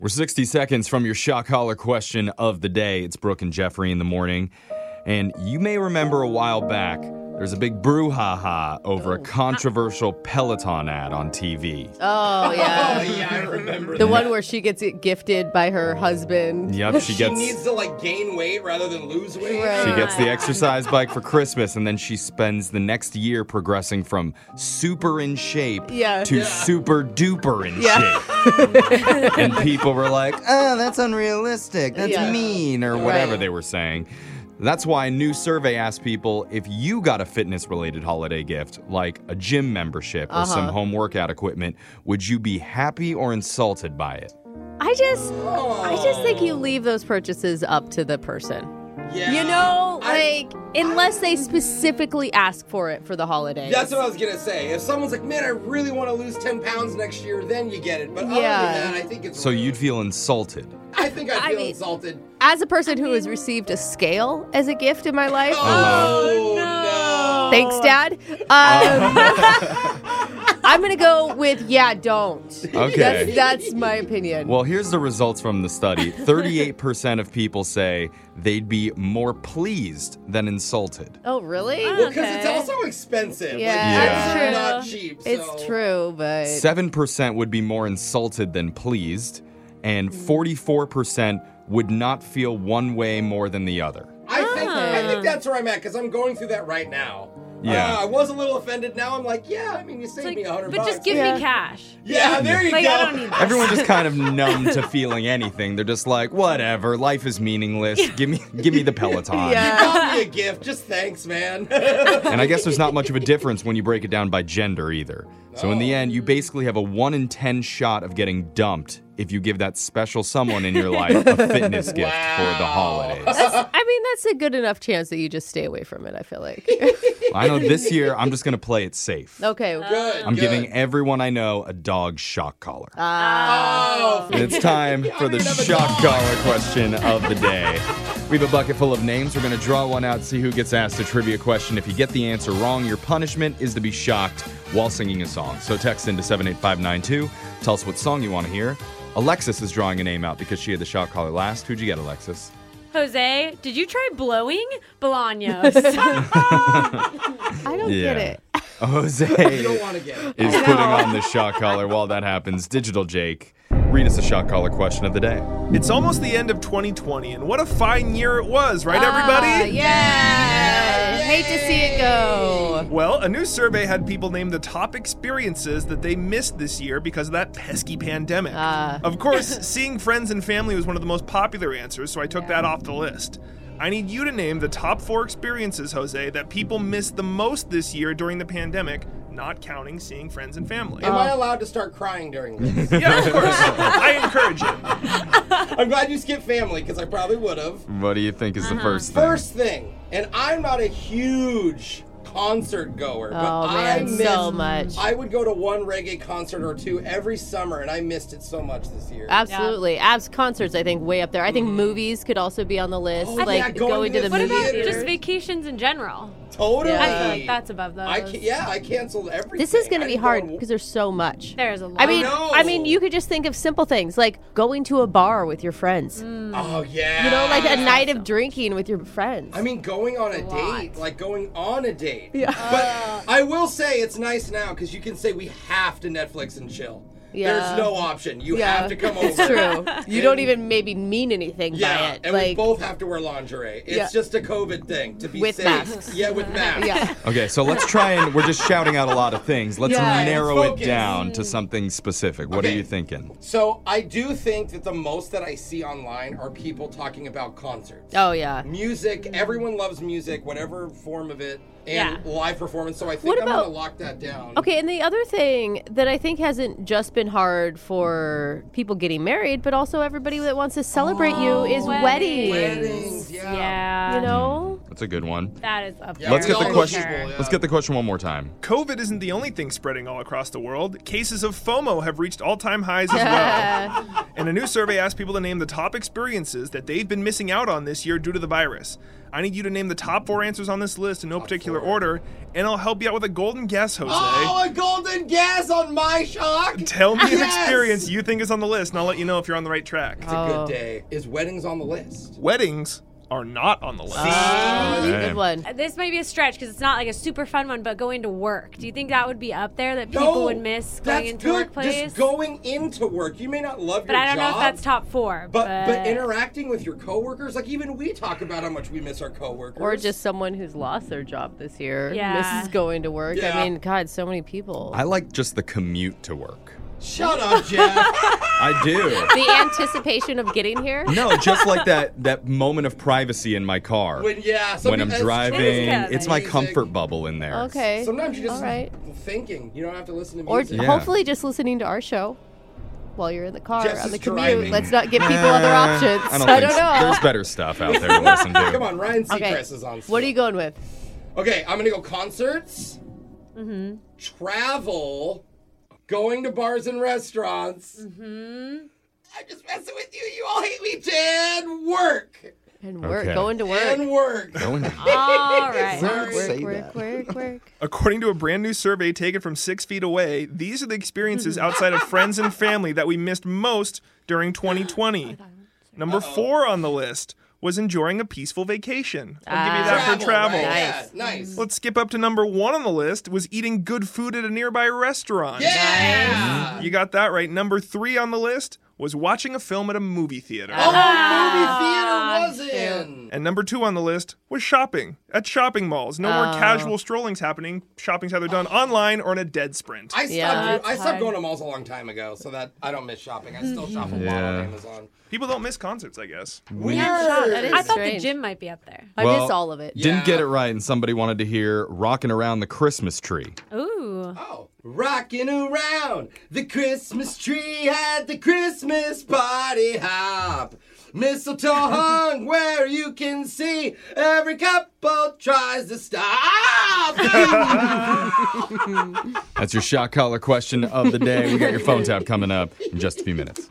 We're 60 seconds from your shock collar question of the day. It's Brooke and Jeffrey in the morning. And you may remember a while back, there's a big brouhaha over a controversial Peloton ad on TV. Oh, yeah. Oh, yeah, I remember The one where she gets it gifted by her husband. Yep, She needs to, gain weight rather than lose weight. Right. She gets the exercise bike for Christmas, and then she spends the next year progressing from super in shape to super duper in shape. And people were like, oh, that's unrealistic. That's mean, or whatever they were saying. That's why a new survey asked people if you got a fitness-related holiday gift, like a gym membership or some home workout equipment, would you be happy or insulted by it? I just think you leave those purchases up to the person. Yeah. You know, unless they specifically ask for it for the holidays. That's what I was going to say. If someone's like, man, I really want to lose 10 pounds next year, then you get it. But other than that, I think it's... So you'd feel insulted? I think I'd feel insulted. As a person who has received a scale as a gift in my life. Oh, no. Thanks, Dad. I'm going to go with, don't. Okay. That's my opinion. Well, here's the results from the study. 38% of people say they'd be more pleased than insulted. Oh, really? Well, because it's also expensive. Yeah. It's not cheap. It's true, but... 7% would be more insulted than pleased, and 44% would not feel one way more than the other. I think that's where I'm at, because I'm going through that right now. Yeah. I was a little offended. Now I'm like, you saved me $100. But just give me cash. Yeah, there you go. I don't need that. Everyone's just kind of numb to feeling anything. They're just like, whatever, life is meaningless. Give me the Peloton. You got me a gift. Just thanks, man. And I guess there's not much of a difference when you break it down by gender either. So in the end, you basically have a 1 in 10 shot of getting dumped if you give that special someone in your life a fitness gift for the holidays. That's a good enough chance that you just stay away from it, I feel like. I know this year, I'm just going to play it safe. Okay. Good. I'm giving everyone I know a dog shock collar. Oh, And it's time for the shock collar question of the day. We have a bucket full of names. We're going to draw one out, see who gets asked a trivia question. If you get the answer wrong, your punishment is to be shocked while singing a song. So text into 78592. Tell us what song you want to hear. Alexis is drawing a name out because she had the shock collar last. Who'd you get, Alexis? Jose, did you try blowing Bolaños? I don't get it. Jose you don't want to get it. is putting on the shock collar. While that happens, Digital Jake, read us a shock collar question of the day. It's almost the end of 2020, and what a fine year it was, right, everybody? Yeah. Hate to see it go. Well, a new survey had people name the top experiences that they missed this year because of that pesky pandemic. Of course, seeing friends and family was one of the most popular answers, so I took that off the list. I need you to name the top 4 experiences, Jose, that people missed the most this year during the pandemic, not counting seeing friends and family. Am I allowed to start crying during this? Yeah, of course. I encourage it. I'm glad you skipped family, because I probably would have. What do you think is the first thing? First thing, and I'm not a huge concert goer, but I missed so much. I would go to one reggae concert or two every summer, and I missed it so much this year. Absolutely. Abs concerts, I think, way up there. I think movies could also be on the list. Oh, yeah, going to the What movie about theater. just vacations in general? Totally. I feel like that's above those. I canceled everything. This is going to I be didn't hard go because there's so much. There's a lot. I mean, you could just think of simple things like going to a bar with your friends. Oh, yeah. You know, like a night of drinking with your friends. I mean, going on a date. Like going on a date. Yeah. But I will say it's nice now because you can say we have to Netflix and chill. Yeah. There's no option. You have to come over. It's true. You don't even maybe mean anything by it. And we both have to wear lingerie. It's just a COVID thing to be with safe. masks. Yeah, with masks. Yeah. Okay, so let's try and we're just shouting out a lot of things. Let's narrow let's it focus. down to something specific. What are you thinking? So I do think that the most that I see online are people talking about concerts. Oh, yeah. Music. Everyone loves music, whatever form of it. And live performance. So I think What I'm about- going to lock that down. Okay, and the other thing that I think hasn't just been hard for people getting married, but also everybody that wants to celebrate you is weddings. Weddings, Yeah. You know? That's a good one. That is up there. Let's get the all question. people, yeah. Let's get the question one more time. COVID isn't the only thing spreading all across the world. Cases of FOMO have reached all-time highs as well. And a new survey asked people to name the top experiences that they've been missing out on this year due to the virus. I need you to name the top 4 answers on this list in no particular order, and I'll help you out with a golden guess, Jose. Oh, a golden guess on my shock. Tell me an experience you think is on the list, and I'll let you know if you're on the right track. It's a good day. Is weddings on the list? Weddings are not on the list. Good one. This might be a stretch because it's not like a super fun one, but going to work. Do you think that would be up there that people would miss going into good. workplace? Just going into work. You may not love but your I don't job, know if that's top 4. But interacting with your coworkers, like even we talk about how much we miss our coworkers. Or just someone who's lost their job this year. Yeah. Misses going to work. Yeah. I mean, God, so many people. I like just the commute to work. Shut up, Jeff. I do. The anticipation of getting here. No, just like that moment of privacy in my car. when I'm driving, kinda it's my music. comfort bubble in there. Okay. Sometimes you just All right. thinking. You don't have to listen to Or music. Yeah. hopefully just listening to our show while you're in the car Jess on is the commute. driving. Let's not give people other options. I don't I think don't so. know. There's better stuff out there to listen to. Come on, Ryan Seacrest Okay. is on. What are you going with? Okay, I'm gonna go concerts, travel, going to bars and restaurants. I'm just messing with you. You all hate me, Jan. Work And work. Okay. Going to work. and work. Going to- All right. Sorry. Say Work, that. work. According to a brand new survey taken from 6 feet away, these are the experiences outside of friends and family that we missed most during 2020. Number 4 on the list was enjoying a peaceful vacation. I'll give you that for travel. Right? Nice. Yeah, nice. Let's skip up to number 1 on the list was eating good food at a nearby restaurant. Yeah. You got that right. Number 3 on the list was watching a film at a movie theater. Oh, movie theater was in. And number 2 on the list was shopping at shopping malls. No more casual strollings happening. Shopping's either done online or in a dead sprint. I stopped that's going hard. to malls a long time ago, so that I don't miss shopping. I still shop a lot on Yeah. Amazon. People don't miss concerts, I guess. Weird. That is I thought the strange. gym might be up there. I Well, miss all of it. Didn't get it right, and somebody wanted to hear "Rockin' Around the Christmas Tree." Ooh. Oh, rocking around the Christmas tree at the Christmas party hop. Mistletoe hung where you can see every couple tries to stop. That's your shot collar question of the day. We got your phone tap coming up in just a few minutes.